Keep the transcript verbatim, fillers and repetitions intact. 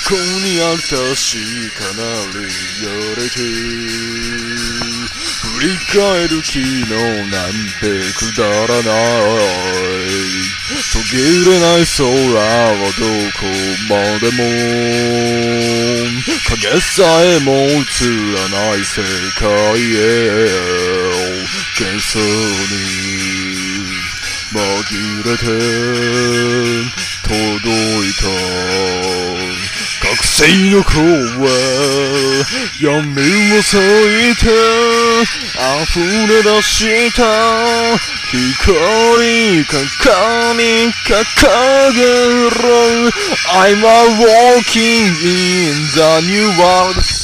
こにある確かなりやれて振り返る昨日なんてくだらない途切れない空はどこまでも影さえも映らない世界へ幻想に紛れて届いた覚醒の声闇を裂いて溢れ出した光鏡掲げろ I'm a walking in the new world